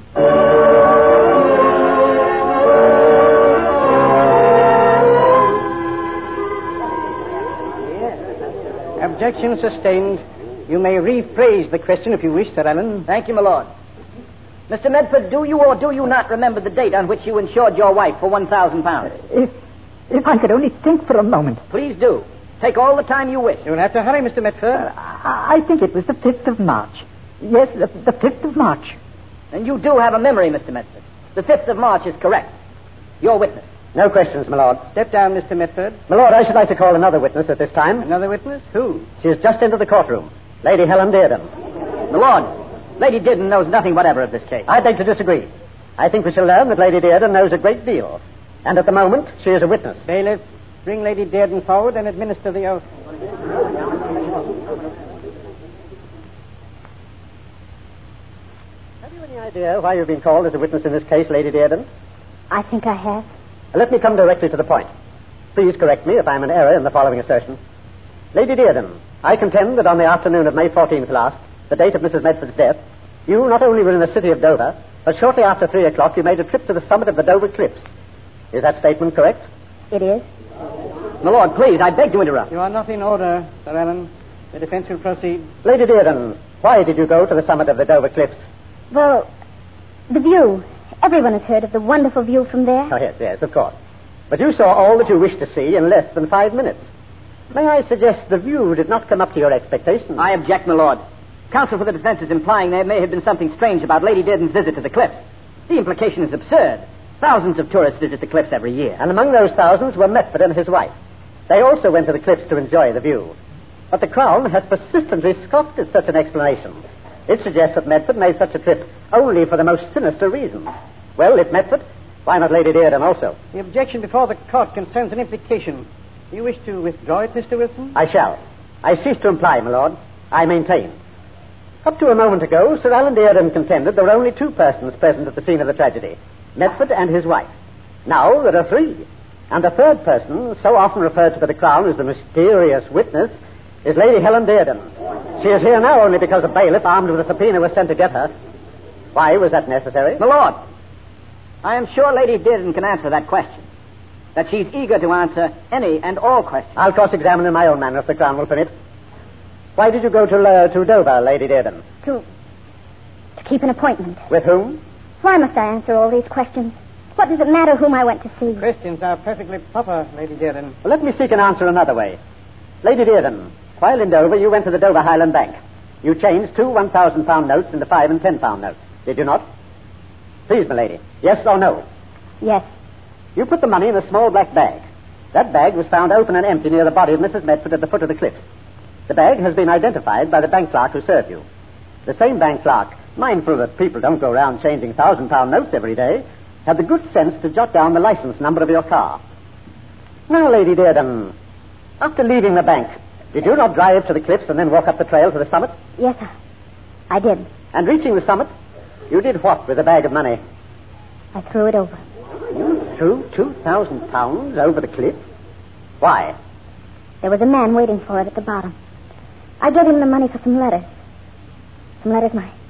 Objection sustained. You may rephrase the question if you wish, Sir Alan. Thank you, my lord. Mr. Medford, do you or do you not remember the date on which you insured your wife for £1,000? If I could only think for a moment. Please do. Take all the time you wish. You'll have to hurry, Mr. Medford. I think it was the 5th of March. Yes, the 5th of March. And you do have a memory, Mr. Medford. The 5th of March is correct. Your witness. No questions, my lord. Step down, Mr. Medford. My lord, I should like to call another witness at this time. Another witness? Who? She has just entered the courtroom. Lady Helen Dearden. My lord, Lady Dearden knows nothing whatever of this case. I beg to disagree. I think we shall learn that Lady Dearden knows a great deal. And at the moment, she is a witness. Bailiff, bring Lady Dearden forward and administer the oath. Have you any idea why you've been called as a witness in this case, Lady Dearden? I think I have. Let me come directly to the point. Please correct me if I'm in error in the following assertion. Lady Dearden, I contend that on the afternoon of May 14th last, the date of Mrs. Medford's death, you not only were in the city of Dover, but shortly after 3 o'clock you made a trip to the summit of the Dover Cliffs. Is that statement correct? It is. My lord, please, I beg to interrupt. You are not in order, Sir Alan. The defense will proceed. Lady Dearden, why did you go to the summit of the Dover Cliffs? Well, the view. Everyone has heard of the wonderful view from there. Oh, yes, of course. But you saw all that you wished to see in less than 5 minutes. May I suggest the view did not come up to your expectations? I object, my lord. Counsel for the defense is implying there may have been something strange about Lady Dearden's visit to the cliffs. The implication is absurd. Thousands of tourists visit the cliffs every year. And among those thousands were Medford and his wife. They also went to the cliffs to enjoy the view. But the Crown has persistently scoffed at such an explanation. It suggests that Medford made such a trip only for the most sinister reasons. Well, if Medford, why not Lady Dearden also? The objection before the court concerns an implication. Do you wish to withdraw it, Mr. Wilson? I shall. I cease to imply, my lord. I maintain. Up to a moment ago, Sir Alan Dearden contended there were only 2 persons present at the scene of the tragedy, Medford and his wife. Now there are 3. And the 3rd person, so often referred to by the Crown as the mysterious witness, is Lady Helen Dearden. She is here now only because a bailiff armed with a subpoena was sent to get her. Why was that necessary? My lord, I am sure Lady Dearden can answer that question. That she's eager to answer any and all questions. I'll cross-examine in my own manner if the Crown will permit. Why did you go to Dover, Lady Dearden? To keep an appointment. With whom? Why must I answer all these questions? What does it matter whom I went to see? Questions are perfectly proper, Lady Dearden. Well, let me seek an answer another way. Lady Dearden, while in Dover, you went to the Dover Highland Bank. You changed 2 £1,000 notes into £5 and £10 notes. Did you not? Please, my lady. Yes or no? Yes. You put the money in a small black bag. That bag was found open and empty near the body of Mrs. Medford at the foot of the cliffs. The bag has been identified by the bank clerk who served you. The same bank clerk, mindful that people don't go around changing £1,000 notes every day, had the good sense to jot down the license number of your car. Now, Lady Dearden, after leaving the bank, did you not drive to the cliffs and then walk up the trail to the summit? Yes, sir. I did. And reaching the summit, you did what with the bag of money? I threw it over. You threw £2,000 over the cliff? Why? There was a man waiting for it at the bottom. I gave him the money for some letters. Some letters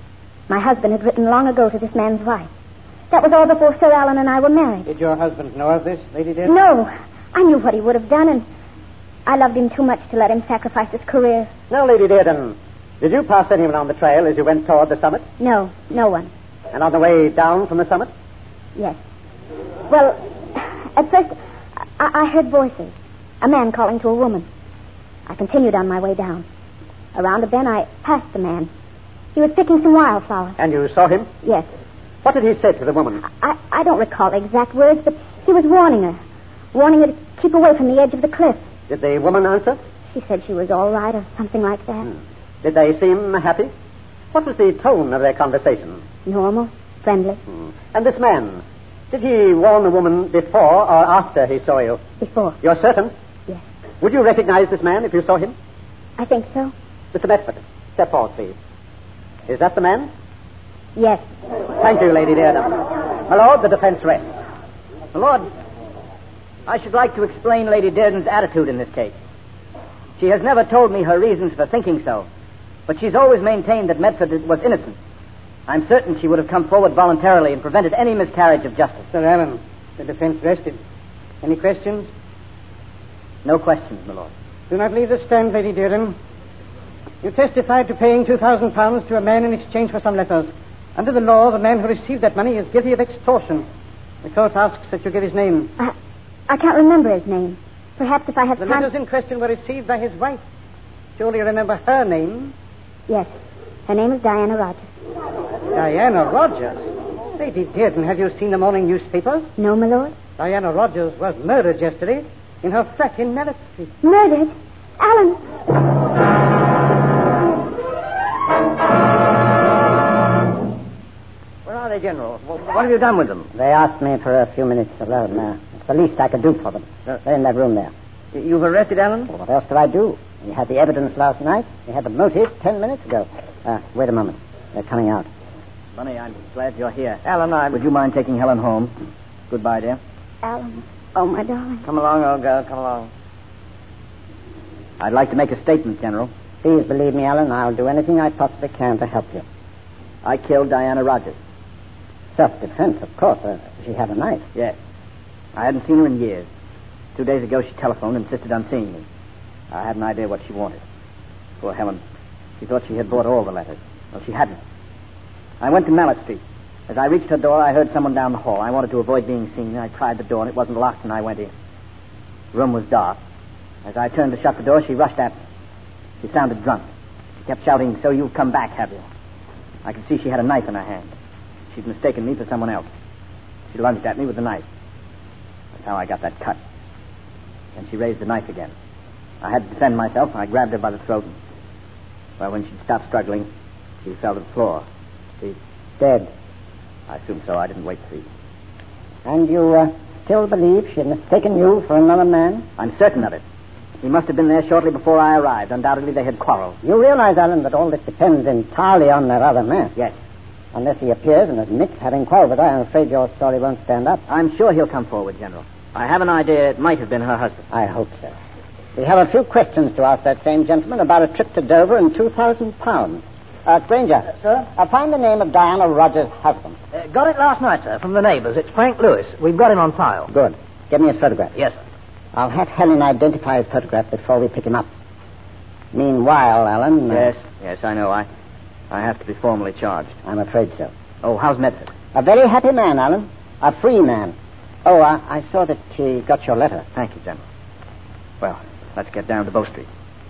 my husband had written long ago to this man's wife. That was all before Sir Alan and I were married. Did your husband know of this, Lady Dearden? No. I knew what he would have done, and I loved him too much to let him sacrifice his career. Now, Lady Dearden, did you pass anyone on the trail as you went toward the summit? No, no one. And on the way down from the summit? Yes. Well, at first, I heard voices. A man calling to a woman. I continued on my way down. Around a bend, I passed the man. He was picking some wildflowers. And you saw him? Yes. What did he say to the woman? I don't recall the exact words, but he was warning her to keep away from the edge of the cliff. Did the woman answer? She said she was all right or something like that. Did they seem happy? What was the tone of their conversation? Normal, friendly. And this man, did he warn the woman before or after he saw you? Before. You're certain? Yes. Would you recognize this man if you saw him? I think so. Mr. Medford, step forward, please. Is that the man? Yes. Thank you, Lady Dearden. My lord, the defense rests. My lord, I should like to explain Lady Dearden's attitude in this case. She has never told me her reasons for thinking so, but she's always maintained that Medford was innocent. I'm certain she would have come forward voluntarily and prevented any miscarriage of justice. Sir Alan, the defense rested. Any questions? No questions, my lord. Do not leave the stand, Lady Dearden. You testified to paying £2,000 to a man in exchange for some letters. Under the law, the man who received that money is guilty of extortion. The court asks that you give his name. I can't remember his name. Perhaps if I have The time... letters in question were received by his wife. Surely you remember her name? Yes. Her name is Diana Rogers. Diana Rogers? Lady Dearden, have you seen the morning newspapers? No, my lord. Diana Rogers was murdered yesterday in her flat in Mallet Street. Murdered? Alan! Where are they, General? What have you done with them? They asked me for a few minutes alone. It's the least I could do for them. They're in that room there. You've arrested Alan? Well, what else did I do? We had the evidence last night. We had the motive 10 minutes ago. Wait a moment. They're coming out. Bunny, I'm glad you're here. Alan, would you mind taking Helen home? Goodbye, dear. Alan. Oh, my darling. Come along, old girl. Come along. I'd like to make a statement, General. Please believe me, Alan. I'll do anything I possibly can to help you. I killed Diana Rogers. Self-defense, of course. She had a knife. Yes. I hadn't seen her in years. 2 days ago, she telephoned and insisted on seeing me. I had an idea what she wanted. Poor Helen. She thought she had bought all the letters. Well, she hadn't. I went to Mallet Street. As I reached her door, I heard someone down the hall. I wanted to avoid being seen. I tried the door, and it wasn't locked, and I went in. The room was dark. As I turned to shut the door, she rushed at me. She sounded drunk. She kept shouting, "So you've come back, have you?" I could see she had a knife in her hand. She'd mistaken me for someone else. She lunged at me with the knife. That's how I got that cut. Then she raised the knife again. I had to defend myself. I grabbed her by the throat. Well, when she'd stopped struggling, she fell to the floor. She's dead. I assume so. I didn't wait to see. And you still believe she had mistaken you for another man? I'm certain of it. He must have been there shortly before I arrived. Undoubtedly, they had quarreled. You realize, Alan, that all this depends entirely on that other man? Yes. Unless he appears and admits having quarreled with her, I'm afraid your story won't stand up. I'm sure he'll come forward, General. I have an idea it might have been her husband. I hope so. We have a few questions to ask that same gentleman about a trip to Dover and £2,000. Granger. Sir? Find the name of Diana Rogers' husband. Got it last night, sir, from the neighbors. It's Frank Lewis. We've got him on file. Good. Give me his photograph. Yes, sir. I'll have Helen identify his photograph before we pick him up. Meanwhile, Alan... Yes, I know. I have to be formally charged. I'm afraid so. Oh, how's Medford? A very happy man, Alan. A free man. Oh, I saw that he got your letter. Thank you, General. Well, let's get down to Bow Street.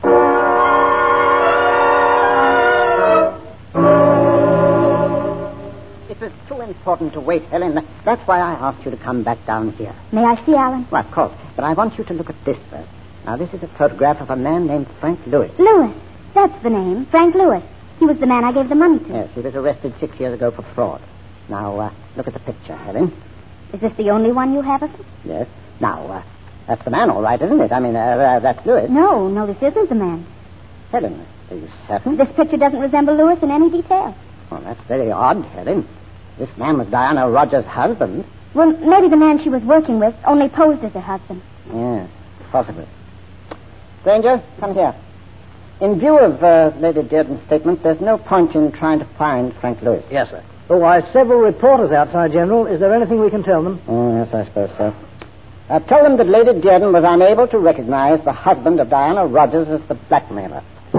It was too important to wait, Helen. That's why I asked you to come back down here. May I see Alan? Well, of course. But I want you to look at this first. Now, this is a photograph of a man named Frank Lewis. Lewis. That's the name. Frank Lewis. He was the man I gave the money to. Yes, he was arrested 6 years ago for fraud. Now, look at the picture, Helen. Is this the only one you have of him? Yes. Now, that's the man, all right, isn't it? I mean, that's Lewis. No, this isn't the man. Helen, are you certain? This picture doesn't resemble Lewis in any detail. Well, that's very odd, Helen. This man was Diana Rogers' husband. Well, maybe the man she was working with only posed as her husband. Yes, possibly. Granger, come here. In view of Lady Dearden's statement, there's no point in trying to find Frank Lewis. Yes, sir. Oh, why, several reporters outside, General. Is there anything we can tell them? Oh, yes, I suppose so. Tell them that Lady Dearden was unable to recognize the husband of Diana Rogers as the blackmailer.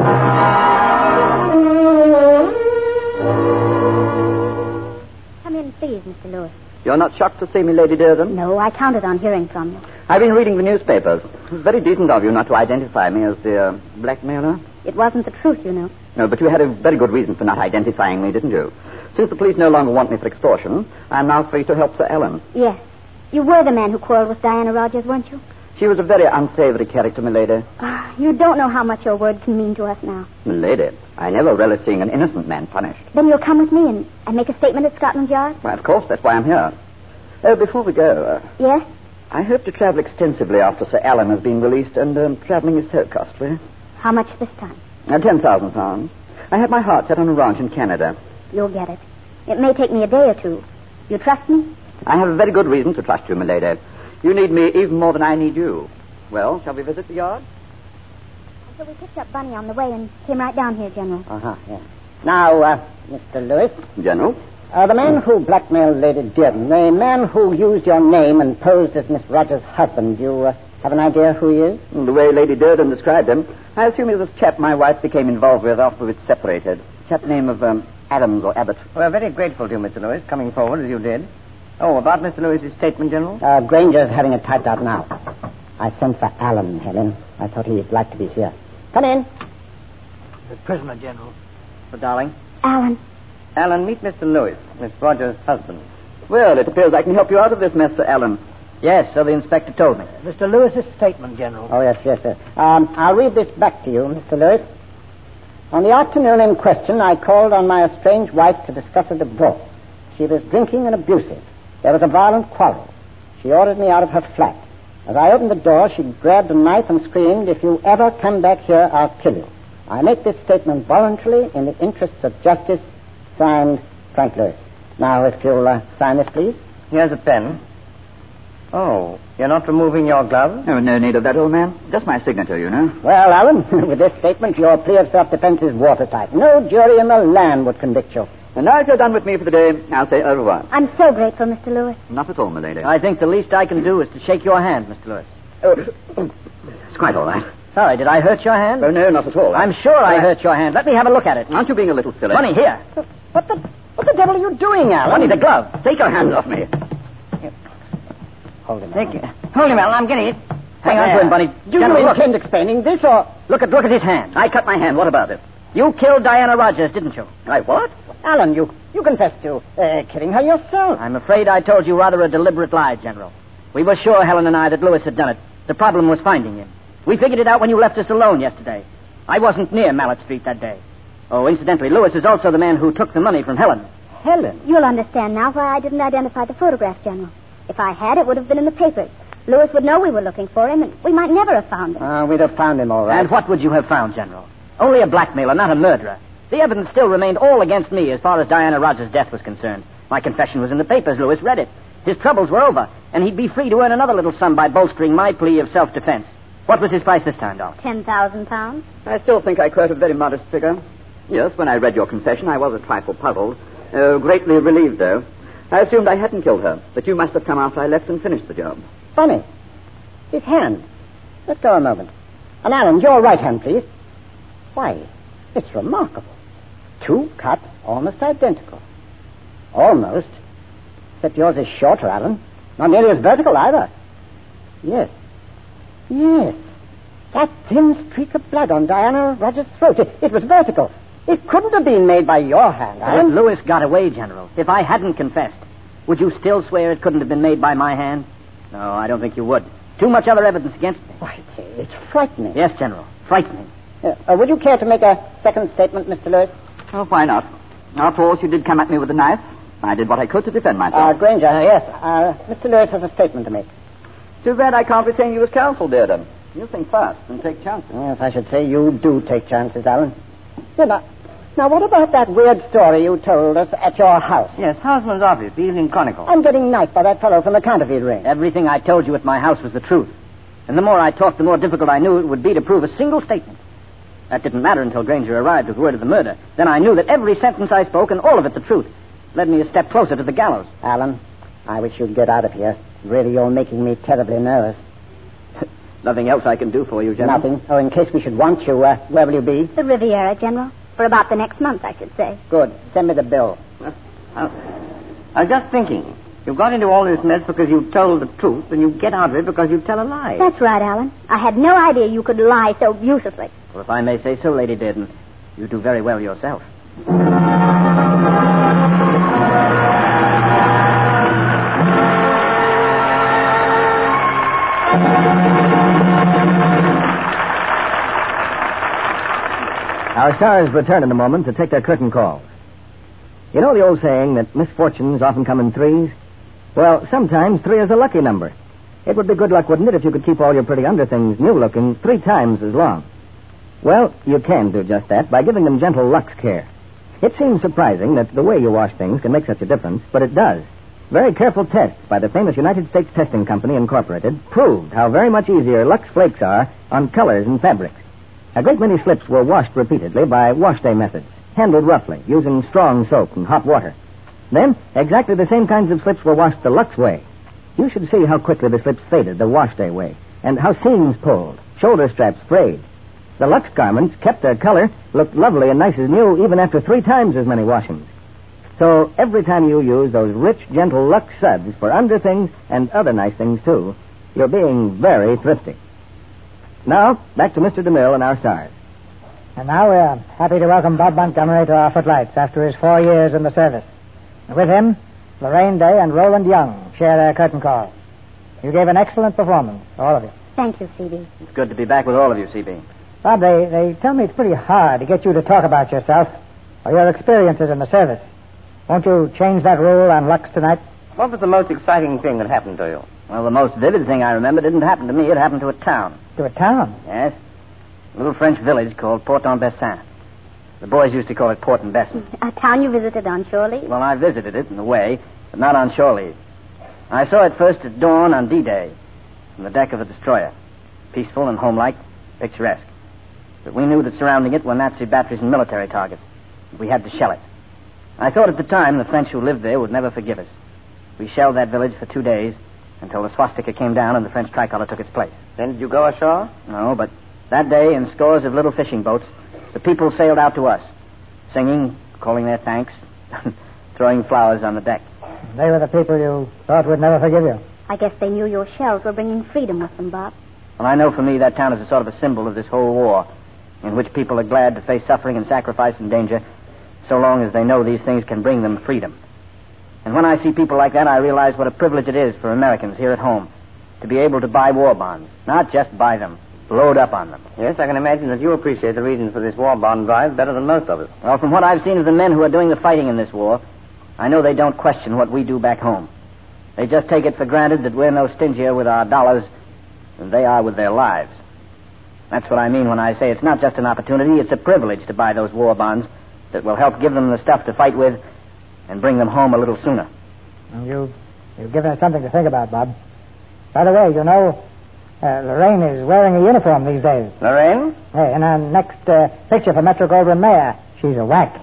Come in, please, Mr. Lewis. You're not shocked to see me, Lady Durden? No, I counted on hearing from you. I've been reading the newspapers. It was very decent of you not to identify me as the blackmailer. It wasn't the truth, you know. No, but you had a very good reason for not identifying me, didn't you? Since the police no longer want me for extortion, I'm now free to help Sir Ellen. Yes. You were the man who quarreled with Diana Rogers, weren't you? She was a very unsavory character, milady. You don't know how much your word can mean to us now. Milady, I never relish seeing an innocent man punished. Then you'll come with me and make a statement at Scotland Yard? Why, of course, that's why I'm here. Before we go... Yes? I hope to travel extensively after Sir Alan has been released, and travelling is so costly. How much this time? £10,000. I have my heart set on a ranch in Canada. You'll get it. It may take me a day or two. You trust me? I have a very good reason to trust you, milady. You need me even more than I need you. Well, shall we visit the yard? So we picked up Bunny on the way and came right down here, General. Yeah. Now, Mr. Lewis. General? The man who blackmailed Lady Dearden, the man who used your name and posed as Miss Rogers' husband, you have an idea who he is? The way Lady Dearden described him, I assume he was a chap my wife became involved with after we'd separated. A chap name of Adams or Abbott. We're very grateful to you, Mr. Lewis, coming forward as you did. Oh, about Mr. Lewis's statement, General? Granger's having it typed out now. I sent for Alan, Helen. I thought he'd like to be here. Come in. The prisoner, General. Oh, darling. Alan. Alan, meet Mr. Lewis, Miss Rogers' husband. Well, it appears I can help you out of this mess, Sir Alan. Yes, so the inspector told me. Mr. Lewis's statement, General. Oh, yes, sir. I'll read this back to you, Mr. Lewis. On the afternoon in question, I called on my estranged wife to discuss a divorce. She was drinking and abusive. There was a violent quarrel. She ordered me out of her flat. As I opened the door, she grabbed a knife and screamed, "If you ever come back here, I'll kill you." I make this statement voluntarily in the interests of justice. Signed, Frank Lewis. Now, if you'll sign this, please. Here's a pen. Oh, you're not removing your glove? Oh, no need of that, old man. Just my signature, you know. Well, Alan, with this statement, your plea of self-defense is watertight. No jury in the land would convict you. And now if you're done with me for the day, I'll say au revoir. I'm so grateful, Mr. Lewis. Not at all, my lady. I think the least I can do is to shake your hand, Mr. Lewis. It's quite all right. Sorry, did I hurt your hand? Oh, no, not at all. I'm sure I hurt your hand. Let me have a look at it. Aren't you being a little silly? Bunny, here. What the devil are you doing, Alan? Bunny, the glove. Take your hands off me. Hold him, Hold Alan. him, Alan. I'm getting it. Hang on to him, Bunny. Do you intend explaining this, or... Look at his hand. I cut my hand. What about it? You killed Diana Rogers, didn't you? I what? Alan, you confessed to killing her yourself. I'm afraid I told you rather a deliberate lie, General. We were sure, Helen and I, that Lewis had done it. The problem was finding him. We figured it out when you left us alone yesterday. I wasn't near Mallet Street that day. Oh, incidentally, Lewis is also the man who took the money from Helen. Helen? You'll understand now why I didn't identify the photograph, General. If I had, it would have been in the papers. Lewis would know we were looking for him, and we might never have found him. We'd have found him, all right. And what would you have found, General? Only a blackmailer, not a murderer. The evidence still remained all against me as far as Diana Rogers' death was concerned. My confession was in the papers. Lewis read it. His troubles were over, and he'd be free to earn another little sum by bolstering my plea of self-defense. What was his price this time, Doc? £10,000. I still think I quote a very modest figure. Yes, when I read your confession, I was a trifle puzzled. Greatly relieved, though. I assumed I hadn't killed her, that you must have come after I left and finished the job. Funny. His hand. Let go a moment. And Alan, your right hand, please. Why, it's remarkable. Two cuts almost identical. Almost. Except yours is shorter, Alan. Not nearly as vertical either. Yes. Yes. That thin streak of blood on Diana Rogers' throat. It was vertical. It couldn't have been made by your hand, Alan. If Lewis got away, General, if I hadn't confessed, would you still swear it couldn't have been made by my hand? No, I don't think you would. Too much other evidence against me. Why, it's frightening. Yes, General, frightening. Would you care to make a second statement, Mr. Lewis? Oh, why not? After all, she did come at me with a knife. I did what I could to defend myself. Granger, yes. Mr. Lewis has a statement to make. Too bad I can't retain you as counsel, Dearden. You think fast and take chances. Yes, I should say you do take chances, Alan. Now, what about that weird story you told us at your house? Yes, Houseman's office, the Evening Chronicle. I'm getting knifed by that fellow from the counterfeit ring. Everything I told you at my house was the truth. And the more I talked, the more difficult I knew it would be to prove a single statement. That didn't matter until Granger arrived with word of the murder. Then I knew that every sentence I spoke, and all of it the truth, led me a step closer to the gallows. Alan, I wish you'd get out of here. Really, you're making me terribly nervous. Nothing else I can do for you, General? Nothing. Oh, in case we should want you, where will you be? The Riviera, General. For about the next month, I should say. Good. Send me the bill. I was just thinking. You got into all this mess because you told the truth, and you get out of it because you tell a lie. That's right, Alan. I had no idea you could lie so beautifully. Well, if I may say so, Lady Dearden, you do very well yourself. Our stars return in a moment to take their curtain calls. You know the old saying that misfortunes often come in threes? Well, sometimes 3 is a lucky number. It would be good luck, wouldn't it, if you could keep all your pretty underthings new-looking 3 times as long? Well, you can do just that by giving them gentle Lux Care. It seems surprising that the way you wash things can make such a difference, but it does. Very careful tests by the famous United States Testing Company, Incorporated, proved how very much easier Lux Flakes are on colors and fabrics. A great many slips were washed repeatedly by wash day methods, handled roughly, using strong soap and hot water. Then, exactly the same kinds of slips were washed the Lux way. You should see how quickly the slips faded the wash day way, and how seams pulled, shoulder straps frayed. The Lux garments kept their color, looked lovely and nice as new, even after 3 times as many washings. So, every time you use those rich, gentle Lux suds for underthings and other nice things, too, you're being very thrifty. Now, back to Mr. DeMille and our stars. And now we're happy to welcome Bob Montgomery to our footlights after his 4 years in the service. And with him, Lorraine Day and Roland Young share their curtain call. You gave an excellent performance, all of you. Thank you, C.B. It's good to be back with all of you, C.B. Bob, they tell me it's pretty hard to get you to talk about yourself or your experiences in the service. Won't you change that rule on Lux tonight? What was the most exciting thing that happened to you? Well, the most vivid thing I remember didn't happen to me. It happened to a town. To a town? Yes. A little French village called Port-en-Bessin. The boys used to call it Port-en-Bessin. A town you visited on shore leave? Well, I visited it in a way, but not on shore leave. I saw it first at dawn on D-Day, from the deck of a destroyer. Peaceful and homelike, picturesque. But we knew that surrounding it were Nazi batteries and military targets. We had to shell it. I thought at the time the French who lived there would never forgive us. We shelled that village for 2 days, until the swastika came down and the French tricolor took its place. Then did you go ashore? No, but that day, in scores of little fishing boats, the people sailed out to us, singing, calling their thanks, throwing flowers on the deck. They were the people you thought would never forgive you. I guess they knew your shells were bringing freedom with them, Bob. Well, I know for me that town is a sort of a symbol of this whole war, in which people are glad to face suffering and sacrifice and danger, so long as they know these things can bring them freedom. And when I see people like that, I realize what a privilege it is for Americans here at home to be able to buy war bonds, not just buy them, load up on them. Yes, I can imagine that you appreciate the reasons for this war bond drive better than most of us. Well, from what I've seen of the men who are doing the fighting in this war, I know they don't question what we do back home. They just take it for granted that we're no stingier with our dollars than they are with their lives. That's what I mean when I say it's not just an opportunity, it's a privilege to buy those war bonds that will help give them the stuff to fight with and bring them home a little sooner. You've given us something to think about, Bob. By the way, you know, Lorraine is wearing a uniform these days. Lorraine? Hey, in our next picture for Metro-Goldwyn-Mayer, she's a whack.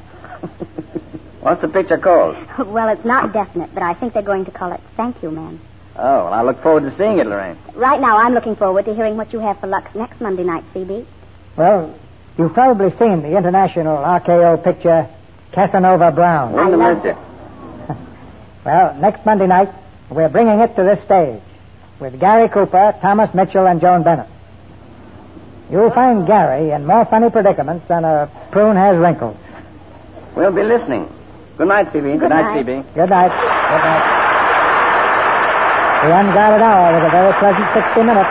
What's the picture called? Well, it's not definite, but I think they're going to call it Thank You Man. Oh, well, I look forward to seeing it, Lorraine. Right now, I'm looking forward to hearing what you have for Lux next Monday night, C.B. Well, you've probably seen the international RKO picture Casanova Brown. I loved it. Well, next Monday night, we're bringing it to this stage with Gary Cooper, Thomas Mitchell, and Joan Bennett. You'll find Gary in more funny predicaments than a prune has wrinkles. We'll be listening. Good night, C.B. Good night. C.B. Good night. Good night. The Unguarded Hour was a very pleasant 60 minutes.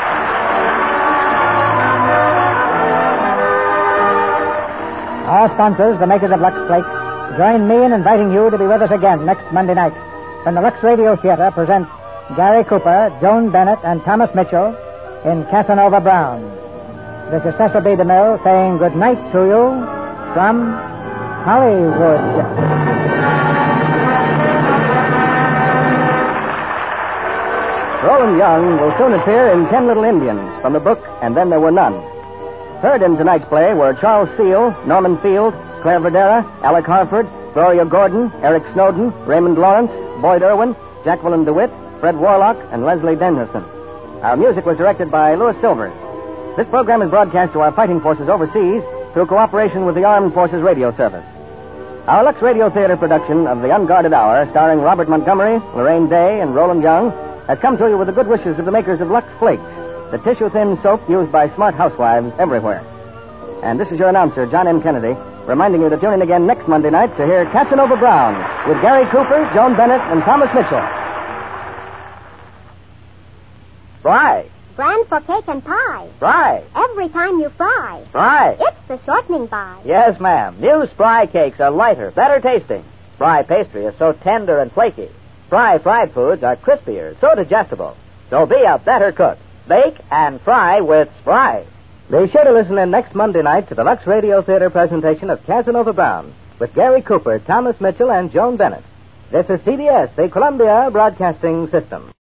Our sponsors, the makers of Lux Flakes, join me in inviting you to be with us again next Monday night when the Lux Radio Theater presents Gary Cooper, Joan Bennett, and Thomas Mitchell in Casanova Brown. This is Cecil B. DeMille saying good night to you from Hollywood. Roland Young will soon appear in 10 Little Indians from the book And Then There Were None. Heard in tonight's play were Charles Seale, Norman Field, Claire Verdera, Alec Harford, Gloria Gordon, Eric Snowden, Raymond Lawrence, Boyd Irwin, Jacqueline DeWitt, Fred Warlock, and Leslie Dennison. Our music was directed by Louis Silvers. This program is broadcast to our fighting forces overseas through cooperation with the Armed Forces Radio Service. Our Lux Radio Theater production of The Unguarded Hour, starring Robert Montgomery, Lorraine Day, and Roland Young, has come to you with the good wishes of the makers of Lux Flakes, the tissue-thin soap used by smart housewives everywhere. And this is your announcer, John M. Kennedy, reminding you to tune in again next Monday night to hear Casanova Brown with Gary Cooper, Joan Bennett, and Thomas Mitchell. Spry. Brand for cake and pie. Spry. Every time you fry. Spry. It's the shortening by. Yes, ma'am. New Spry cakes are lighter, better tasting. Spry pastry is so tender and flaky. Spry fried foods are crispier, so digestible. So be a better cook. Bake and fry with Spry. Be sure to listen in next Monday night to the Lux Radio Theater presentation of Casanova Brown with Gary Cooper, Thomas Mitchell, and Joan Bennett. This is CBS, the Columbia Broadcasting System.